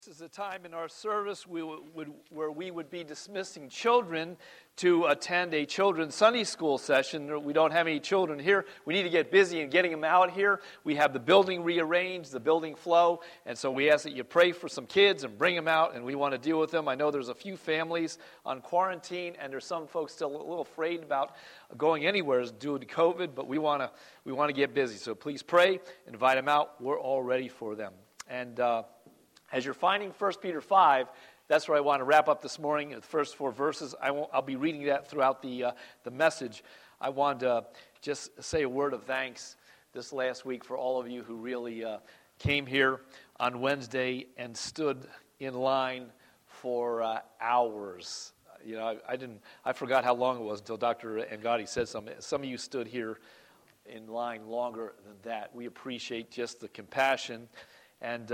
This is a time in our service where we would be dismissing children to attend a children's Sunday school session. We don't have any children here. We need to get busy in getting them out here. We have the building rearranged, the building flow, and so we ask that you pray for some kids and bring them out, and we want to deal with them. I know there's a few families on quarantine, and there's some folks still a little afraid about going anywhere due to COVID, but we want to get busy. So please pray, invite them out. We're all ready for them. And as you're finding 1 Peter 5, that's where I want to wrap up this morning, the first 4 verses. I'll be reading that throughout the message. I want to just say a word of thanks this last week for all of you who really came here on Wednesday and stood in line for hours. You know, I forgot how long it was until Dr. Angadi said something. Some of you stood here in line longer than that. We appreciate just the compassion, and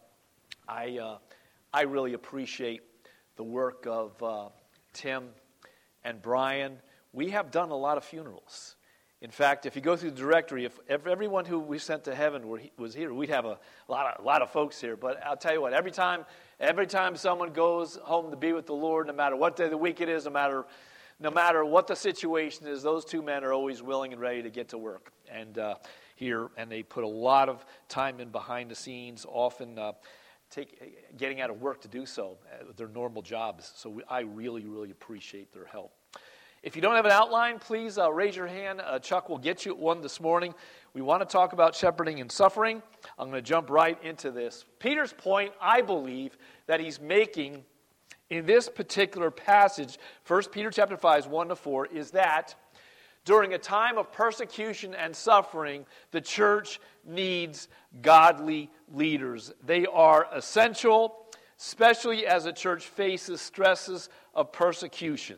I really appreciate the work of Tim and Brian. We have done a lot of funerals. In fact, if you go through the directory, if everyone who we sent to heaven was here, we'd have a lot of folks here. But I'll tell you what, every time someone goes home to be with the Lord, no matter what day of the week it is, no matter what the situation is, those two men are always willing and ready to get to work and here, and they put a lot of time in behind the scenes, often getting out of work to do so, their normal jobs. So I really, really appreciate their help. If you don't have an outline, please raise your hand. Chuck will get you one this morning. We want to talk about shepherding and suffering. I'm going to jump right into this. Peter's point, I believe, that he's making in this particular passage, 1 Peter chapter 5, 1-4, is that during a time of persecution and suffering, the church needs godly leaders. They are essential, especially as a church faces stresses of persecution.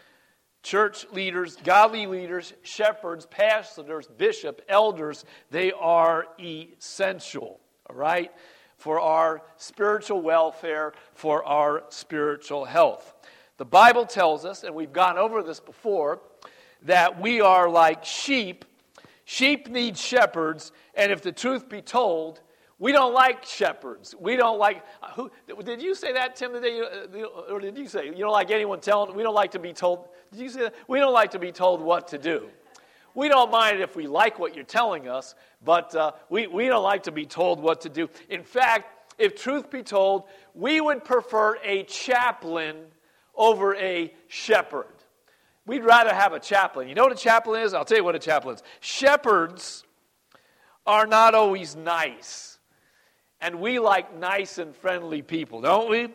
Church leaders, godly leaders, shepherds, pastors, bishops, elders, they are essential, all right, for our spiritual welfare, for our spiritual health. The Bible tells us, and we've gone over this before, that we are like sheep. Sheep need shepherds, and if the truth be told, we don't like shepherds. We don't like... did you say that, Tim, today? Or did you say, you don't like anyone telling... We don't like to be told... Did you say that? We don't like to be told what to do. We don't mind if we like what you're telling us, but we don't like to be told what to do. In fact, if truth be told, we would prefer a chaplain over a shepherd. We'd rather have a chaplain. You know what a chaplain is? I'll tell you what a chaplain is. Shepherds are not always nice. And we like nice and friendly people, don't we?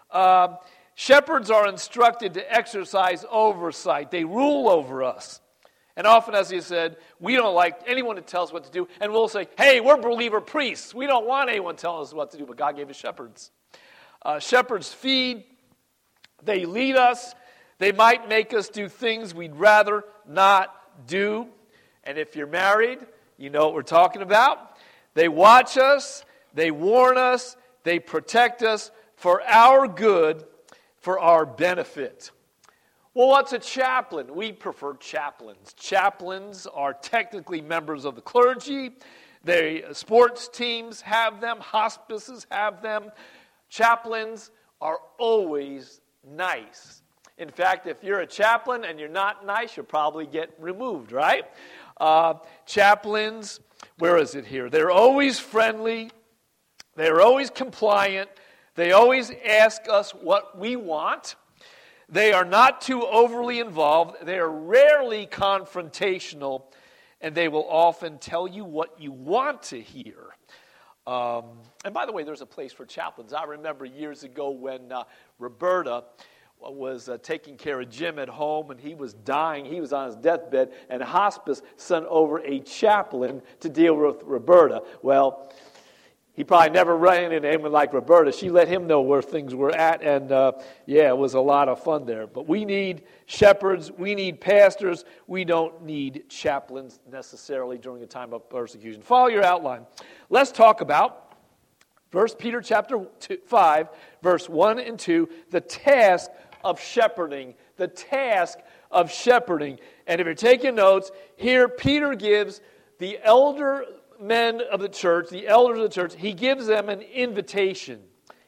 Shepherds are instructed to exercise oversight. They rule over us. And often, as he said, we don't like anyone to tell us what to do. And we'll say, hey, we're believer priests. We don't want anyone telling us what to do, but God gave us shepherds. Shepherds feed. They lead us. They might make us do things we'd rather not do. And if you're married, you know what we're talking about. They watch us, they warn us, they protect us for our good, for our benefit. Well, what's a chaplain? We prefer chaplains. Chaplains are technically members of the clergy. Sports teams have them, hospices have them. Chaplains are always nice. In fact, if you're a chaplain and you're not nice, you'll probably get removed, right? Chaplains, where is it here? They're always friendly. They're always compliant. They always ask us what we want. They are not too overly involved. They are rarely confrontational, and they will often tell you what you want to hear. And by the way, there's a place for chaplains. I remember years ago when Roberta was taking care of Jim at home, and he was dying. He was on his deathbed, and hospice sent over a chaplain to deal with Roberta. Well, he probably never ran into anyone like Roberta. She let him know where things were at, and it was a lot of fun there. But we need shepherds. We need pastors. We don't need chaplains necessarily during a time of persecution. Follow your outline. Let's talk about 1 Peter chapter 5, verse 1 and 2, the task of shepherding. The task of shepherding. And if you're taking notes, here Peter gives the elder men of the church, the elders of the church, he gives them an invitation.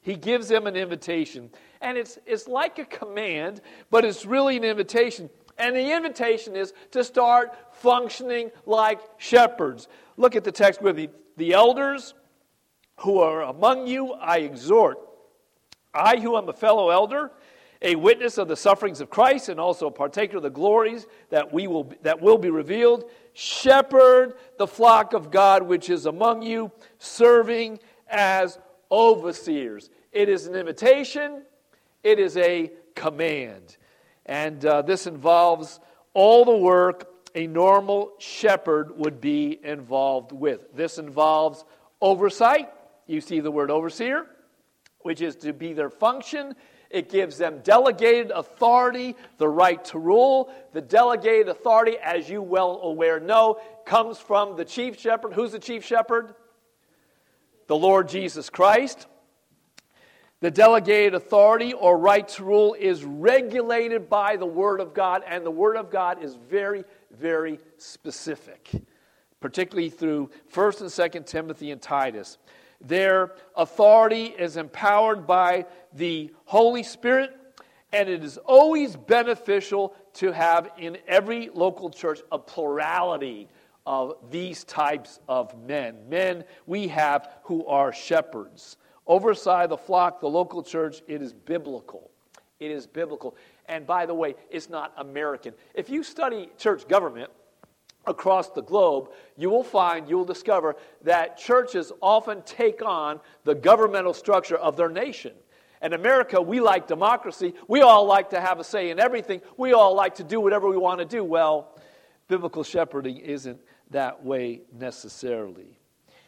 He gives them an invitation. And it's like a command, but it's really an invitation. And the invitation is to start functioning like shepherds. Look at the text with me. The elders who are among you, I exhort. I, who am a fellow elder, a witness of the sufferings of Christ, and also a partaker of the glories that will be revealed, shepherd the flock of God which is among you, serving as overseers. It is an invitation. It is a command. And this involves all the work a normal shepherd would be involved with. This involves oversight. You see the word overseer, which is to be their function. It gives them delegated authority, the right to rule. The delegated authority, as you well aware know, comes from the chief shepherd. Who's the chief shepherd? The Lord Jesus Christ. The delegated authority or right to rule is regulated by the Word of God, and the Word of God is very, very specific, particularly through 1 and 2 Timothy and Titus. Their authority is empowered by the Holy Spirit, and it is always beneficial to have in every local church a plurality of these types of men. Men we have who are shepherds. Oversight the flock, the local church, it is biblical. It is biblical. And by the way, it's not American. If you study church government across the globe, you will discover that churches often take on the governmental structure of their nation. In America, we like democracy. We all like to have a say in everything. We all like to do whatever we want to do. Well, biblical shepherding isn't that way necessarily.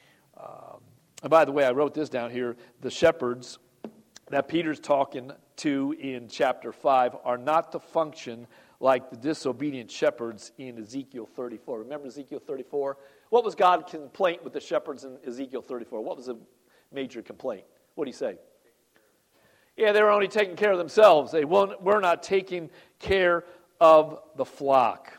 And by the way, I wrote this down here. The shepherds that Peter's talking to in chapter 5 are not to function like the disobedient shepherds in Ezekiel 34. Remember Ezekiel 34? What was God's complaint with the shepherds in Ezekiel 34? What was the major complaint? What did he say? Yeah, they were only taking care of themselves. They were not taking care of the flock.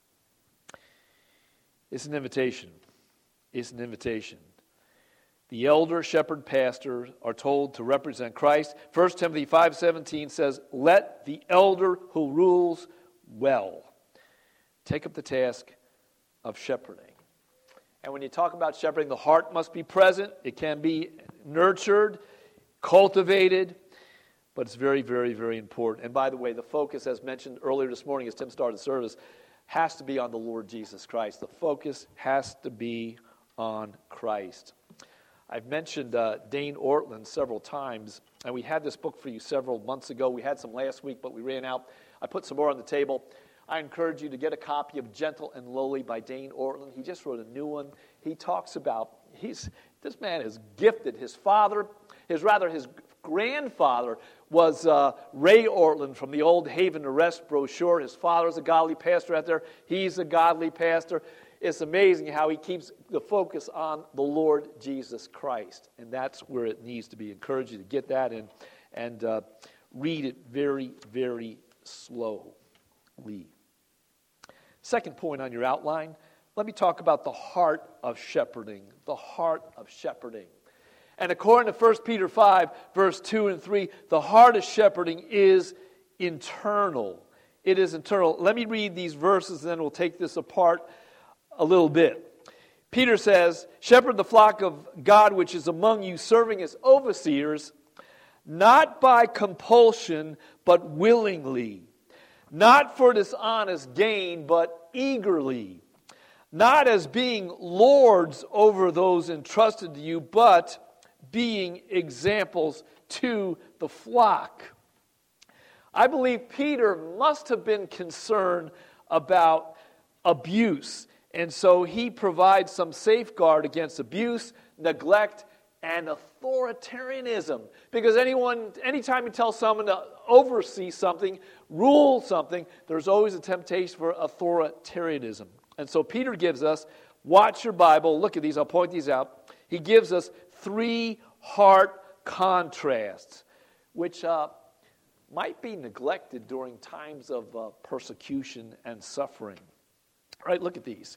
It's an invitation. It's an invitation. The elder, shepherd, pastor are told to represent Christ. 1 Timothy 5:17 says, let the elder who rules well take up the task of shepherding. And when you talk about shepherding, the heart must be present. It can be nurtured, cultivated, but it's very, very, very important. And by the way, the focus, as mentioned earlier this morning as Tim started the service, has to be on the Lord Jesus Christ. The focus has to be on Christ. I've mentioned Dane Ortland several times, and we had this book for you several months ago. We had some last week, but we ran out. I put some more on the table. I encourage you to get a copy of Gentle and Lowly by Dane Ortland. He just wrote a new one. He talks about, this man is gifted. His grandfather was Ray Ortland from the old Haven to Rest brochure. His father's a godly pastor out there. He's a godly pastor. It's amazing how he keeps the focus on the Lord Jesus Christ. And that's where it needs to be. Encourage you to get that and read it very, very slowly. Second point on your outline, let me talk about the heart of shepherding. The heart of shepherding. And according to 1 Peter 5, verse 2 and 3, the heart of shepherding is internal. It is internal. Let me read these verses, and then we'll take this apart a little bit. Peter says, shepherd the flock of God which is among you, serving as overseers, not by compulsion, but willingly, not for dishonest gain, but eagerly, not as being lords over those entrusted to you, but being examples to the flock. I believe Peter must have been concerned about abuse. And so he provides some safeguard against abuse, neglect, and authoritarianism. Because anytime you tell someone to oversee something, rule something, there's always a temptation for authoritarianism. And so Peter gives us, watch your Bible, look at these, I'll point these out. He gives us 3 heart contrasts, which might be neglected during times of persecution and suffering. All right, look at these.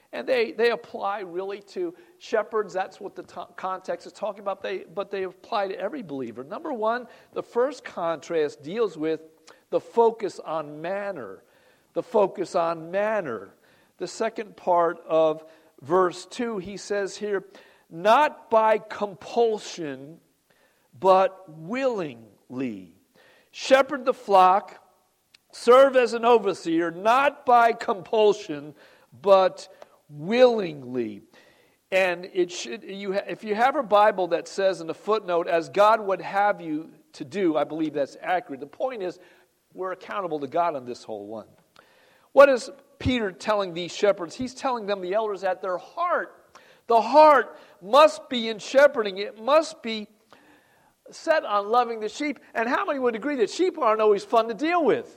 And they apply really to shepherds. That's what the context is talking about. But they apply to every believer. Number one, the first contrast deals with the focus on manner. The focus on manner. The second part of verse 2, he says here, not by compulsion, but willingly. Shepherd the flock, serve as an overseer, not by compulsion, but willingly. And it should, if you have a Bible that says in the footnote, as God would have you to do, I believe that's accurate. The point is, we're accountable to God on this whole one. What is Peter telling these shepherds? He's telling them, the elders, that their heart, the heart must be in shepherding. It must be set on loving the sheep. And how many would agree that sheep aren't always fun to deal with?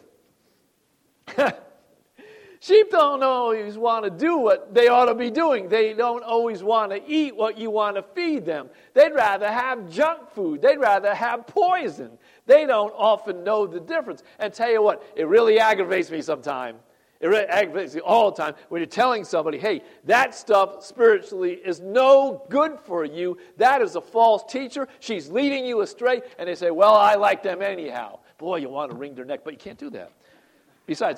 Sheep don't always want to do what they ought to be doing. They don't always want to eat what you want to feed them. They'd rather have junk food. They'd rather have poison. They don't often know the difference. And tell you what, it really aggravates me sometimes. It really aggravates me all the time when you're telling somebody, hey, that stuff spiritually is no good for you. That is a false teacher. She's leading you astray. And they say, well, I like them anyhow. Boy, you want to wring their neck, but you can't do that. Besides,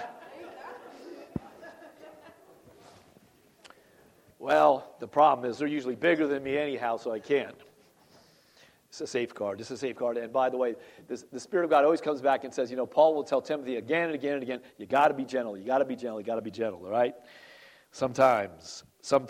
well, the problem is they're usually bigger than me anyhow, so I can't. It's a safeguard. It's a safeguard. And by the way, the Spirit of God always comes back and says, Paul will tell Timothy again and again and again, you got to be gentle, you got to be gentle, you got to be gentle, all right? Sometimes.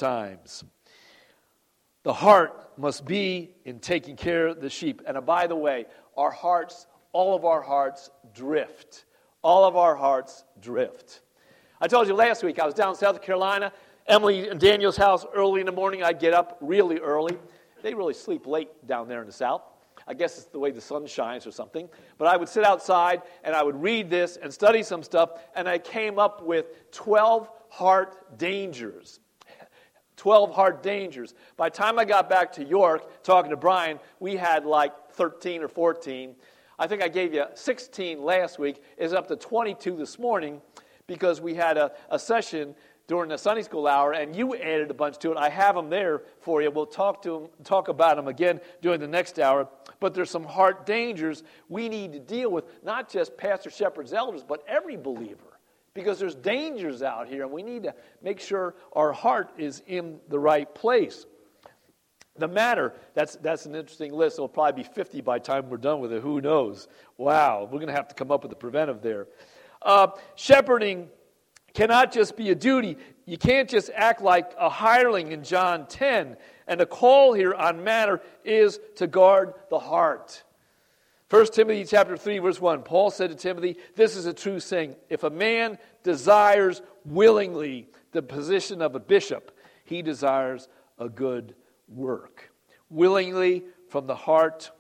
The heart must be in taking care of the sheep. And by the way, our hearts, all of our hearts drift. All of our hearts drift. I told you last week, I was down in South Carolina, Emily and Daniel's house early in the morning. I'd get up really early. They really sleep late down there in the South. I guess it's the way the sun shines or something. But I would sit outside and I would read this and study some stuff, and I came up with 12 heart dangers. 12 heart dangers. By the time I got back to York, talking to Brian, we had like 13 or 14. I think I gave you 16 last week. It's up to 22 this morning because we had a session during the Sunday school hour, and you added a bunch to it. I have them there for you. We'll talk about them again during the next hour. But there's some heart dangers we need to deal with, not just pastors, shepherds, elders, but every believer. Because there's dangers out here, and we need to make sure our heart is in the right place. The manner, that's an interesting list. It'll probably be 50 by the time we're done with it. Who knows? Wow, we're going to have to come up with a preventive there. Shepherding cannot just be a duty. You can't just act like a hireling in John 10. And the call here on manner is to guard the heart. 1 Timothy chapter 3, verse 1, Paul said to Timothy, this is a true saying, if a man desires willingly the position of a bishop, he desires a good work. Willingly from the heart,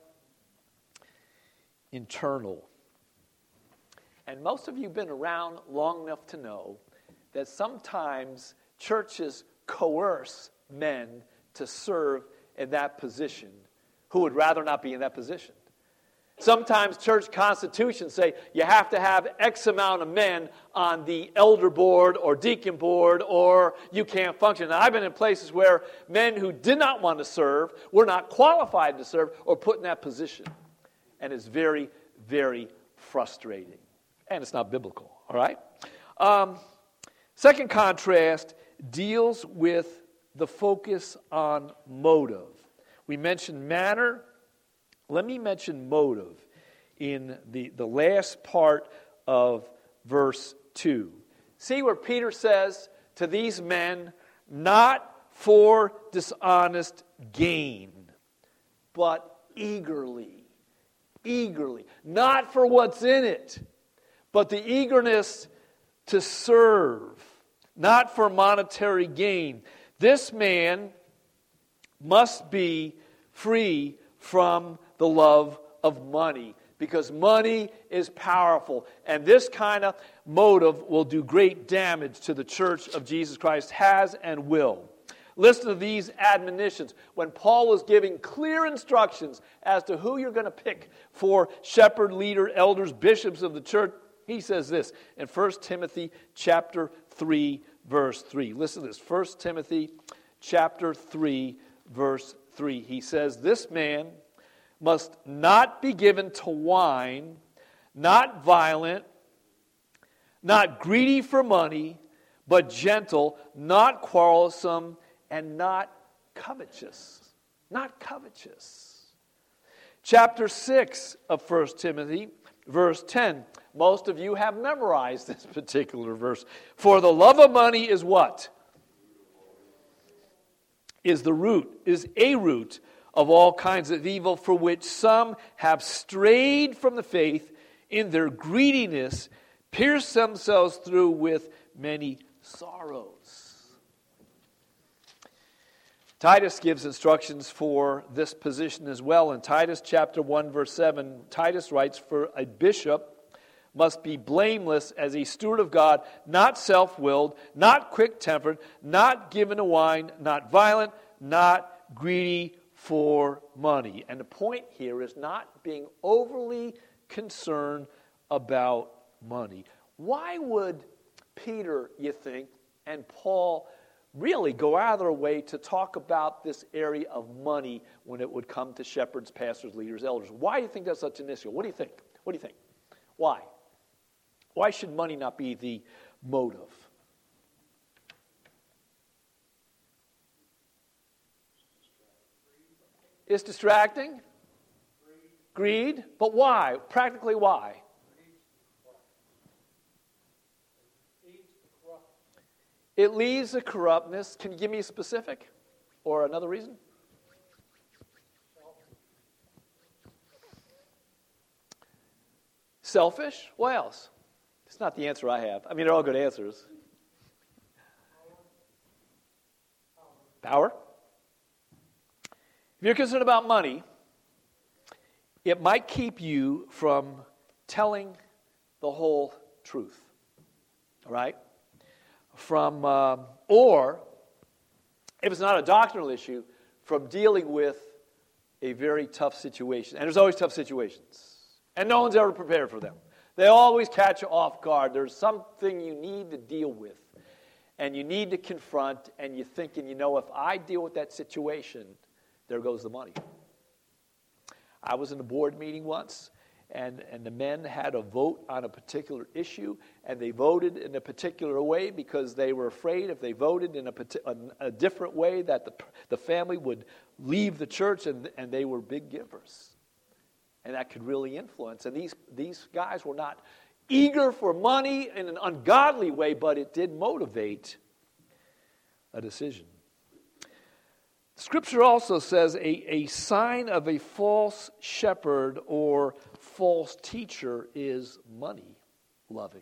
internal. And most of you have been around long enough to know that sometimes churches coerce men to serve in that position who would rather not be in that position. Sometimes church constitutions say you have to have X amount of men on the elder board or deacon board or you can't function. Now, I've been in places where men who did not want to serve, were not qualified to serve, or put in that position. And it's very, very frustrating. And it's not biblical, all right? Second contrast deals with the focus on motive. We mentioned manner. Let me mention motive in the last part of verse 2. See where Peter says to these men, not for dishonest gain, but eagerly. Eagerly. Not for what's in it, but the eagerness to serve. Not for monetary gain. This man must be free from the love of money, because money is powerful, and this kind of motive will do great damage to the church of Jesus Christ, has and will. Listen to these admonitions. When Paul was giving clear instructions as to who you're going to pick for shepherd, leader, elders, bishops of the church, he says this in 1 Timothy chapter 3, verse 3. Listen to this. 1 Timothy chapter 3, verse 3. He says, this man must not be given to wine, not violent, not greedy for money, but gentle, not quarrelsome, and not covetous. Not covetous. Chapter 6 of 1 Timothy, verse 10. Most of you have memorized this particular verse. For the love of money is what? Is a root of all kinds of evil, for which some have strayed from the faith in their greediness, pierced themselves through with many sorrows. Titus gives instructions for this position as well. In Titus chapter 1, verse 7, Titus writes, for a bishop must be blameless as a steward of God, not self-willed, not quick-tempered, not given to wine, not violent, not greedy for money. And the point here is not being overly concerned about money. Why would Peter, you think, and Paul really go out of their way to talk about this area of money when it would come to shepherds, pastors, leaders, elders? Why do you think that's such an issue? What do you think? What do you think? Why? Why should money not be the motive? It's distracting. Greed. But why? Practically why? It leads to corruptness. Can you give me a specific or another reason? Selfish? What else? It's not the answer I have. I mean, they're all good answers. Power? If you're concerned about money, it might keep you from telling the whole truth. All right? Or, if it's not a doctrinal issue, from dealing with a very tough situation. And there's always tough situations. And no one's ever prepared for them. They always catch you off guard. There's something you need to deal with. And you need to confront. And you're thinking, if I deal with that situation, there goes the money. I was in a board meeting once. And the men had a vote on a particular issue, and they voted in a particular way because they were afraid if they voted in a different way that the family would leave the church, and they were big givers. And that could really influence. And these guys were not eager for money in an ungodly way, but it did motivate a decision. Scripture also says a sign of a false shepherd or false teacher is money loving.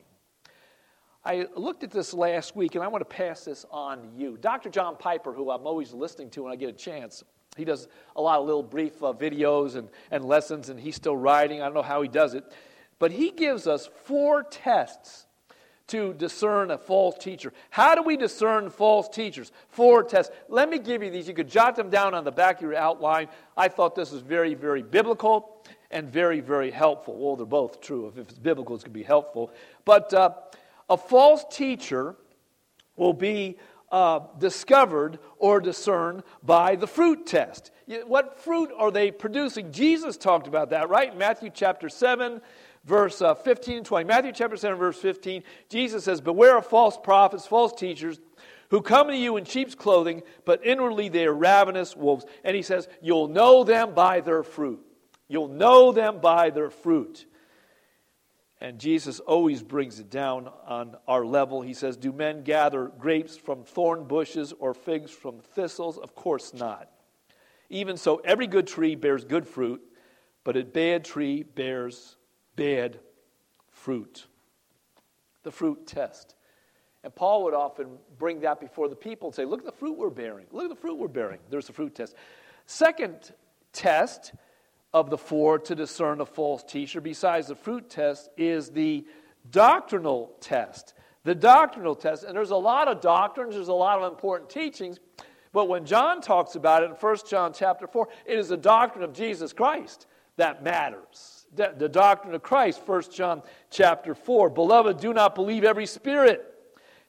I looked at this last week, and I want to pass this on to you. Dr. John Piper, who I'm always listening to when I get a chance, he does a lot of little brief videos and lessons, and he's still writing. I don't know how he does it. But he gives us 4 tests to discern a false teacher. How do we discern false teachers? 4 tests. Let me give you these. You could jot them down on the back of your outline. I thought this was very, very biblical and very, very helpful. Well, they're both true. If it's biblical, it's going to be helpful. But a false teacher will be discovered or discerned by the fruit test. What fruit are they producing? Jesus talked about that, right? Matthew chapter 7, verse 15 and 20. Matthew chapter 7, verse 15, Jesus says, beware of false prophets, false teachers, who come to you in sheep's clothing, but inwardly they are ravenous wolves. And he says, you'll know them by their fruit. You'll know them by their fruit. And Jesus always brings it down on our level. He says, do men gather grapes from thorn bushes or figs from thistles? Of course not. Even so, every good tree bears good fruit, but a bad tree bears bad fruit. The fruit test. And Paul would often bring that before the people and say, look at the fruit we're bearing. Look at the fruit we're bearing. There's the fruit test. Second test of the 4 to discern a false teacher, besides the fruit test, is the doctrinal test. The doctrinal test. And there's a lot of doctrines, there's a lot of important teachings, but when John talks about it in 1 John chapter 4, it is the doctrine of Jesus Christ that matters. The doctrine of Christ, 1 John chapter 4. Beloved, do not believe every spirit.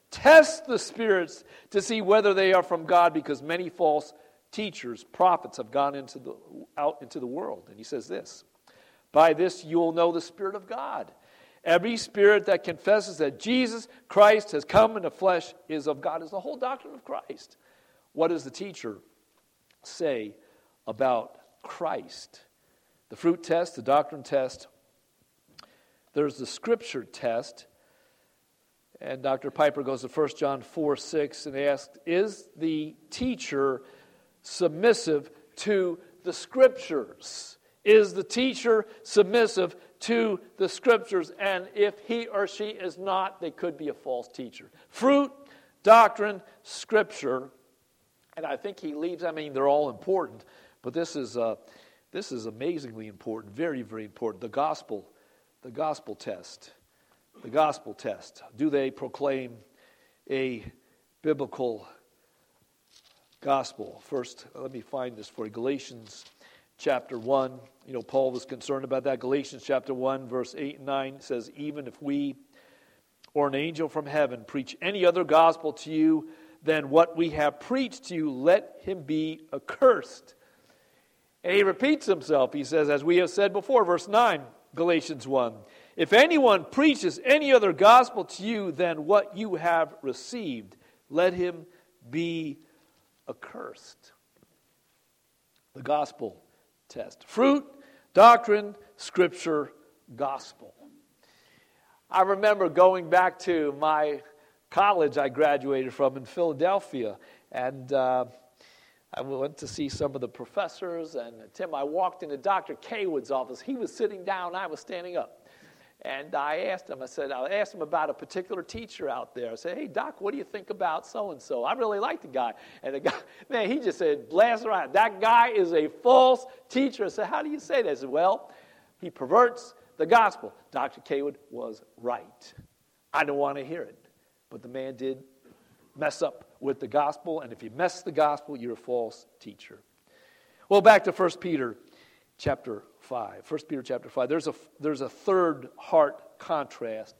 Test the spirits to see whether they are from God, because many false teachers, prophets, have gone out into the world. And he says this, by this you will know the Spirit of God. Every spirit that confesses that Jesus Christ has come in the flesh is of God. Is the whole doctrine of Christ. What does the teacher say about Christ? The fruit test, the doctrine test. There's the scripture test. And Dr. Piper goes to 1 John 4:6 and asks, is the teacher submissive to the scriptures? Is the teacher submissive to the scriptures? And if he or she is not, they could be a false teacher. Fruit, doctrine, scripture. And I think he leaves, they're all important, but this is amazingly important, very, very important. The gospel test. The gospel test. Do they proclaim a biblical gospel? First, let me find this for you. Galatians chapter 1. Paul was concerned about that. Galatians chapter 1, verse 8 and 9 says, even if we or an angel from heaven preach any other gospel to you than what we have preached to you, let him be accursed. And he repeats himself. He says, as we have said before, verse 9, Galatians 1, if anyone preaches any other gospel to you than what you have received, let him be accursed. The gospel test. Fruit, doctrine, scripture, gospel. I remember going back to my college I graduated from in Philadelphia, and I went to see some of the professors, and Tim, I walked into Dr. Kaywood's office. He was sitting down, I was standing up. And I asked him about a particular teacher out there. I said, hey, Doc, what do you think about so-and-so? I really like the guy. And the guy, man, he just said, blast around. That guy is a false teacher. I said, how do you say that? I said, well, he perverts the gospel. Dr. Kaywood was right. I don't want to hear it. But the man did mess up with the gospel. And if you mess the gospel, you're a false teacher. Well, back to 1 Peter chapter 5. 1 Peter chapter 5. There's a third heart contrast.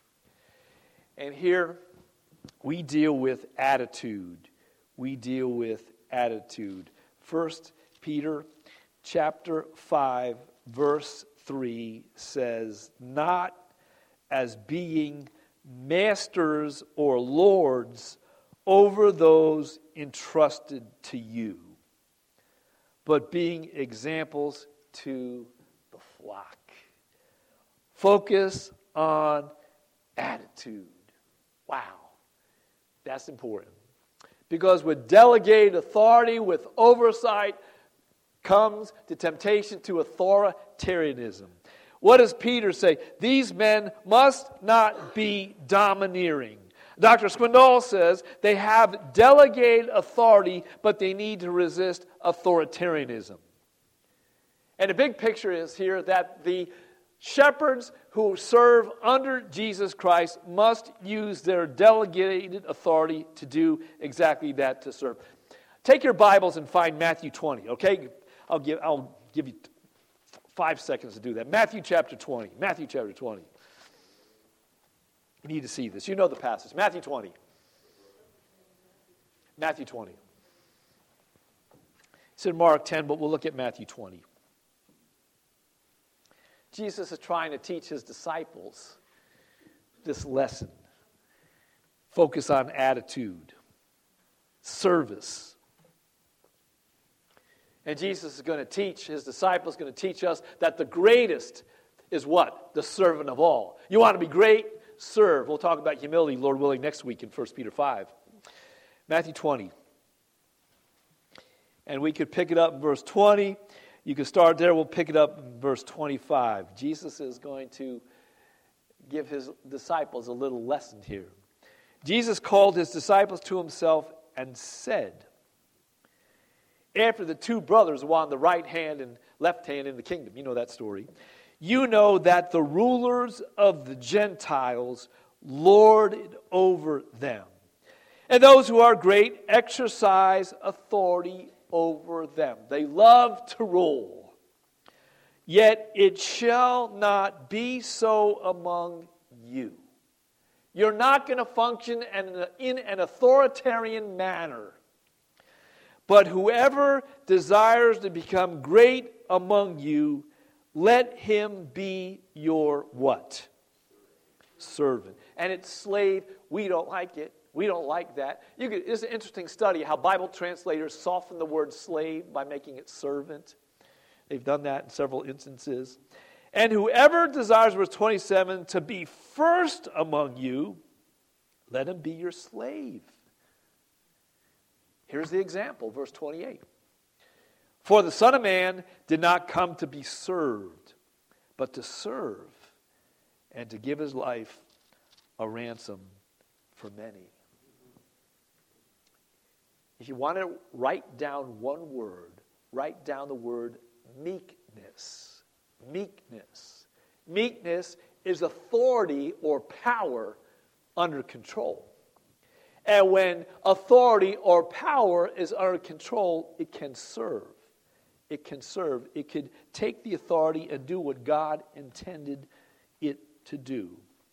And here we deal with attitude. We deal with attitude. 1 Peter chapter 5 verse 3 says, not as being masters or lords over those entrusted to you, but being examples to the flock. Focus on attitude. Wow, that's important. Because with delegated authority, with oversight, comes the temptation to authoritarianism. What does Peter say? These men must not be domineering. Dr. Swindoll says they have delegated authority, but they need to resist authoritarianism. And the big picture is here that the shepherds who serve under Jesus Christ must use their delegated authority to do exactly that, to serve. Take your Bibles and find Matthew 20, okay? I'll give you 5 seconds to do that. Matthew chapter 20. Matthew chapter 20. You need to see this. You know the passage. Matthew 20. Matthew 20. It's in Mark 10, but we'll look at Matthew 20. Jesus is trying to teach his disciples this lesson. Focus on attitude, service. And Jesus is going to teach, his disciples going to teach us that the greatest is what? The servant of all. You want to be great? Serve. We'll talk about humility, Lord willing, next week in 1 Peter 5. Matthew 20. And we could pick it up in verse 20. You can start there. We'll pick it up in verse 25. Jesus is going to give his disciples a little lesson here. Jesus called his disciples to himself and said, after the two brothers were on the right hand and left hand in the kingdom, you know that story, you know that the rulers of the Gentiles lord it over them, and those who are great exercise authority over them. They love to rule. Yet it shall not be so among you. You're not going to function in an authoritarian manner. But whoever desires to become great among you, let him be your what? Servant. And it's slave. We don't like it. We don't like that. It's an interesting study how Bible translators soften the word slave by making it servant. They've done that in several instances. And whoever desires, verse 27, to be first among you, let him be your slave. Here's the example, verse 28. For the Son of Man did not come to be served, but to serve and to give his life a ransom for many. If you want to write down one word, write down the word meekness. Meekness. Meekness is authority or power under control. And when authority or power is under control, it can serve. It can serve. It could take the authority and do what God intended it to do.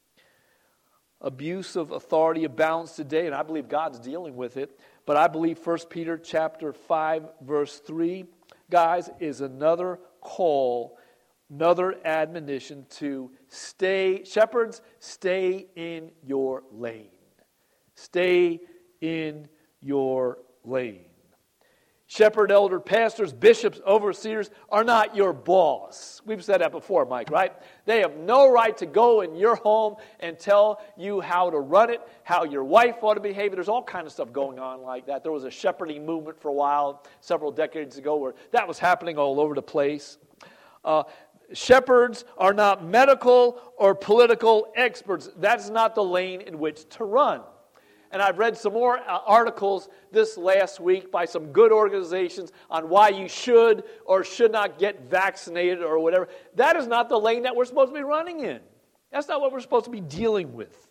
Abuse of authority abounds today, and I believe God's dealing with it. But I believe 1 Peter chapter 5, verse 3, guys, is another call, another admonition to stay, shepherds, stay in your lane. Stay in your lane. Shepherd, elder, pastors, bishops, overseers are not your boss. We've said that before, Mike, right? They have no right to go in your home and tell you how to run it, how your wife ought to behave. There's all kinds of stuff going on like that. There was a shepherding movement for a while, several decades ago, where that was happening all over the place. Shepherds are not medical or political experts. That's not the lane in which to run. And I've read some more articles this last week by some good organizations on why you should or should not get vaccinated or whatever. That is not the lane that we're supposed to be running in. That's not what we're supposed to be dealing with.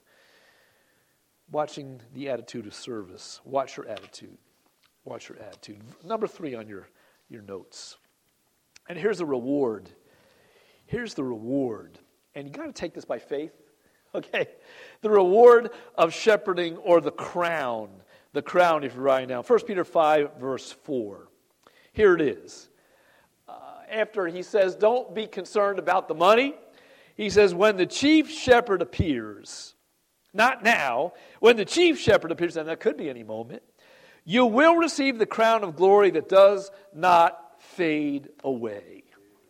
Watching the attitude of service. Watch your attitude. Watch your attitude. Number 3 on your notes. And here's the reward. Here's the reward. And you got to take this by faith. Okay, the reward of shepherding, or the crown. The crown, if you're writing down. 1 Peter 5, verse 4. Here it is. After he says, don't be concerned about the money, he says, when the chief shepherd appears, not now, when the chief shepherd appears, and that could be any moment, you will receive the crown of glory that does not fade away.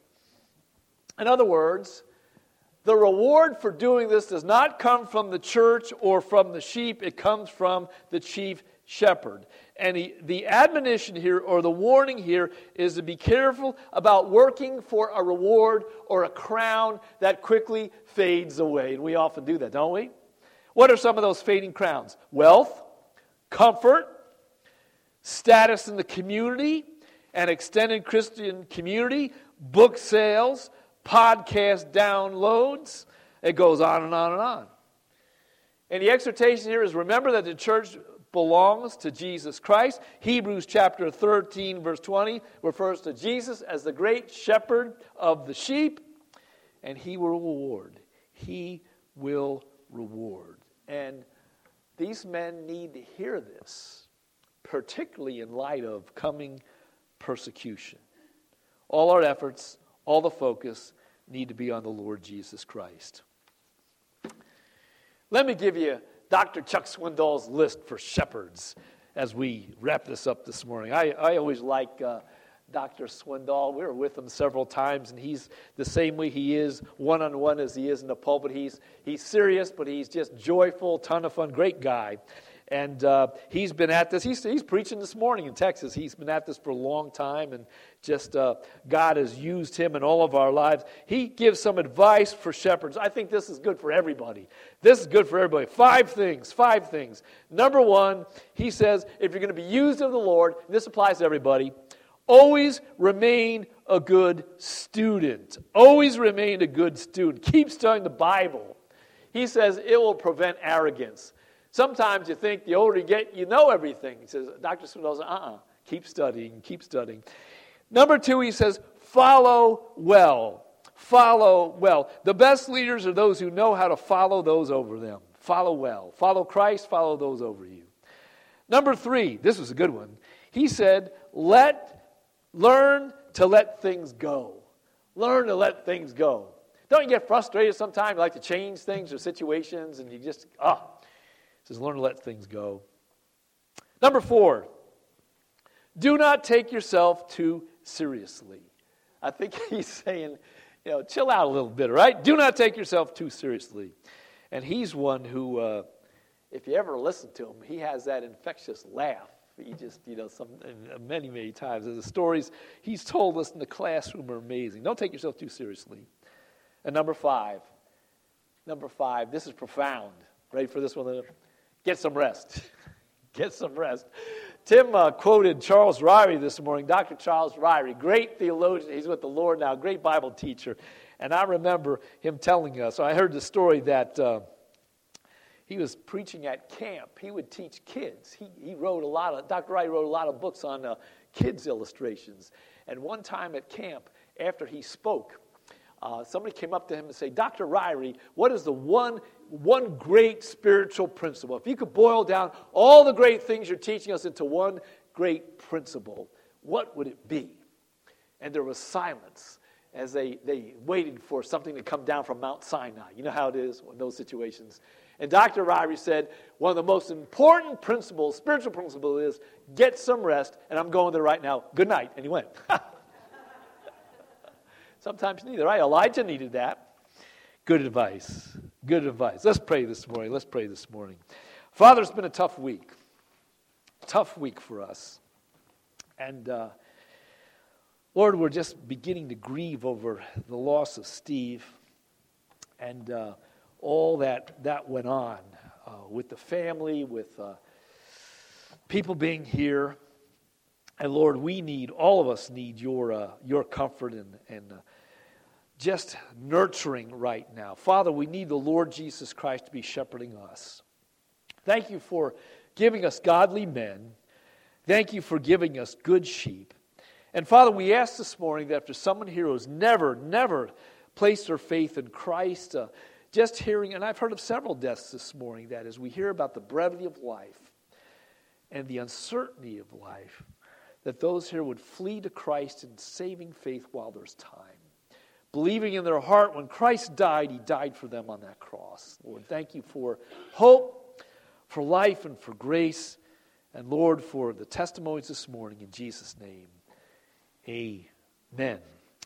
In other words, the reward for doing this does not come from the church or from the sheep. It comes from the chief shepherd. And the admonition here, or the warning here, is to be careful about working for a reward or a crown that quickly fades away. And we often do that, don't we? What are some of those fading crowns? Wealth, comfort, status in the community, an extended Christian community, book sales, podcast downloads. It goes on and on and on. And the exhortation here is, remember that the church belongs to Jesus Christ. Hebrews chapter 13, verse 20 refers to Jesus as the great shepherd of the sheep, and he will reward. He will reward. And these men need to hear this, particularly in light of coming persecution. All our efforts, all the focus need to be on the Lord Jesus Christ. Let me give you Dr. Chuck Swindoll's list for shepherds as we wrap this up this morning. I always like Dr. Swindoll. We were with him several times, and he's the same way he is one-on-one as he is in the pulpit. He's serious, but he's just joyful, ton of fun, great guy. And he's been at this. He's preaching this morning in Texas. He's been at this for a long time, and just God has used him in all of our lives. He gives some advice for shepherds. I think this is good for everybody. This is good for everybody. 5 things. Number 1, he says, if you're going to be used of the Lord, and this applies to everybody, always remain a good student. Always remain a good student. Keep studying the Bible. He says it will prevent arrogance. Sometimes you think the older you get, you know everything. He says, Dr. Swindoll says, keep studying, keep studying. Number 2, he says, follow well. Follow well. The best leaders are those who know how to follow those over them. follow well. Follow Christ, follow those over you. Number 3, this was a good one. He said, learn to let things go. Learn to let things go. Don't you get frustrated sometimes? You like to change things or situations, and you just, He says, learn to let things go. Number 4, do not take yourself too seriously. I think he's saying, chill out a little bit, right? Do not take yourself too seriously. And he's one who, if you ever listen to him, he has that infectious laugh. He just, many, many times. The stories he's told us in the classroom are amazing. Don't take yourself too seriously. And number 5, this is profound. Ready for this one? Get some rest. Get some rest. Tim quoted Charles Ryrie this morning, Dr. Charles Ryrie, great theologian. He's with the Lord now, great Bible teacher. And I remember him telling us, I heard the story that he was preaching at camp. He would teach kids. Dr. Ryrie wrote a lot of books on kids' illustrations. And one time at camp, after he spoke, somebody came up to him and said, Dr. Ryrie, what is the one great spiritual principle? If you could boil down all the great things you're teaching us into one great principle, what would it be? And there was silence as they waited for something to come down from Mount Sinai. You know how it is in those situations. And Dr. Ryrie said, one of the most important principles, spiritual principle, is get some rest, and I'm going there right now. Good night. And he went. Sometimes you need it, right? Elijah needed that. Good advice. Good advice. Let's pray this morning. Father, it's been a tough week. Tough week for us. And Lord, we're just beginning to grieve over the loss of Steve and all that went on with the family, with people being here. And Lord, all of us need your comfort and just nurturing right now. Father, we need the Lord Jesus Christ to be shepherding us. Thank you for giving us godly men. Thank you for giving us good sheep. And Father, we ask this morning that if there's someone here who's never placed their faith in Christ, just hearing, and I've heard of several deaths this morning, that as we hear about the brevity of life and the uncertainty of life, that those here would flee to Christ in saving faith while there's time. Believing in their heart when Christ died, He died for them on that cross. Lord, thank you for hope, for life, and for grace. And Lord, for the testimonies this morning in Jesus' name. Amen.